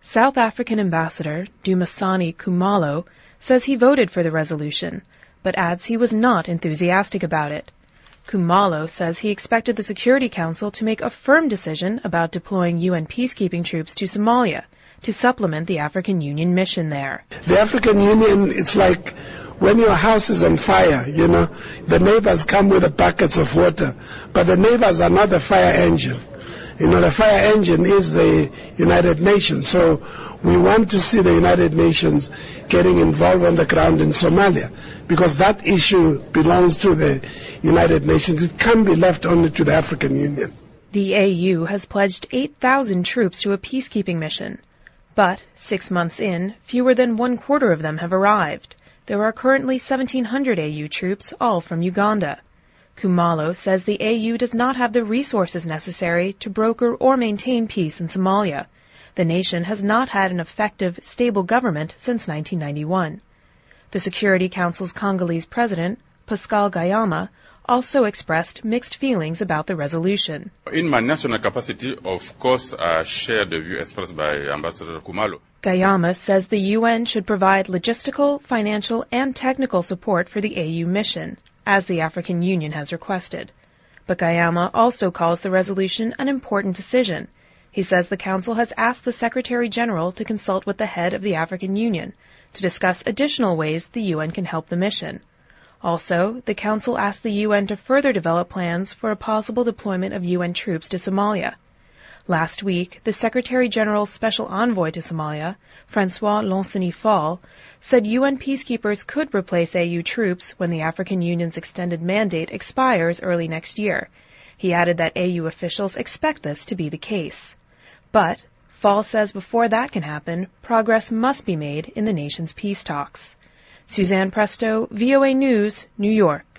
South African Ambassador Dumisani Khumalo says he voted for the resolution, but adds he was not enthusiastic about it. Khumalo says he expected the Security Council to make a firm decision about deploying UN peacekeeping troops to Somalia to supplement the African Union mission there. The African Union, it's like when your house is on fire, the neighbors come with the buckets of water, but the neighbors are not the fire engine. The fire engine is the United Nations. So we want to see the United Nations getting involved on the ground in Somalia, because that issue belongs to the United Nations. It can't be left only to the African Union. The AU has pledged 8,000 troops to a peacekeeping mission. But 6 months in, fewer than 1/4 of them have arrived. There are currently 1,700 AU troops, all from Uganda. Khumalo says the AU does not have the resources necessary to broker or maintain peace in Somalia. The nation has not had an effective, stable government since 1991. The Security Council's Congolese president, Pascal Gayama, also expressed mixed feelings about the resolution. In my national capacity, of course, I share the view expressed by Ambassador Khumalo. Gayama says the UN should provide logistical, financial, and technical support for the AU mission, as the African Union has requested. But Gayama also calls the resolution an important decision. He says the Council has asked the Secretary General to consult with the head of the African Union to discuss additional ways the UN can help the mission. Also, the Council asked the UN to further develop plans for a possible deployment of UN troops to Somalia. Last week, the Secretary General's Special Envoy to Somalia, Francois Lanceny Fall, said UN peacekeepers could replace AU troops when the African Union's extended mandate expires early next year. He added that AU officials expect this to be the case. But Fall says before that can happen, progress must be made in the nation's peace talks. Suzanne Presto, VOA News, New York.